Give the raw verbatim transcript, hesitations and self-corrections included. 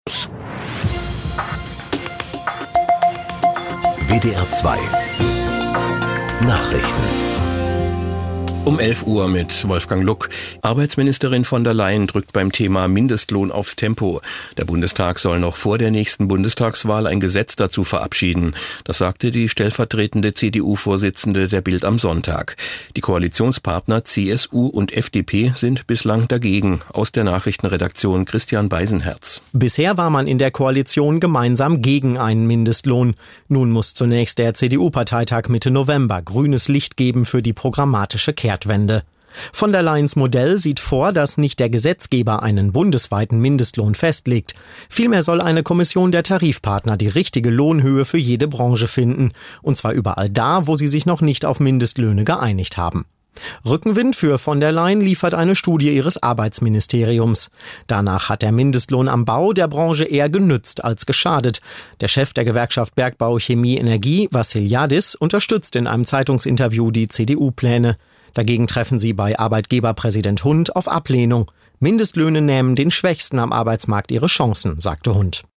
W D R zwei Nachrichten. Um elf Uhr mit Wolfgang Luck. Arbeitsministerin von der Leyen drückt beim Thema Mindestlohn aufs Tempo. Der Bundestag soll noch vor der nächsten Bundestagswahl ein Gesetz dazu verabschieden. Das sagte die stellvertretende C D U-Vorsitzende der Bild am Sonntag. Die Koalitionspartner C S U und F D P sind bislang dagegen. Aus der Nachrichtenredaktion Christian Beisenherz. Bisher war man in der Koalition gemeinsam gegen einen Mindestlohn. Nun muss zunächst der C D U-Parteitag Mitte November grünes Licht geben für die programmatische Kehrtwende. Von der Leyens Modell sieht vor, dass nicht der Gesetzgeber einen bundesweiten Mindestlohn festlegt. Vielmehr soll eine Kommission der Tarifpartner die richtige Lohnhöhe für jede Branche finden. Und zwar überall da, wo sie sich noch nicht auf Mindestlöhne geeinigt haben. Rückenwind für von der Leyen liefert eine Studie ihres Arbeitsministeriums. Danach hat der Mindestlohn am Bau der Branche eher genützt als geschadet. Der Chef der Gewerkschaft Bergbau, Chemie, Energie, Vassiliadis, unterstützt in einem Zeitungsinterview die C D U-Pläne. Dagegen treffen sie bei Arbeitgeberpräsident Hund auf Ablehnung. Mindestlöhne nähmen den Schwächsten am Arbeitsmarkt ihre Chancen, sagte Hund.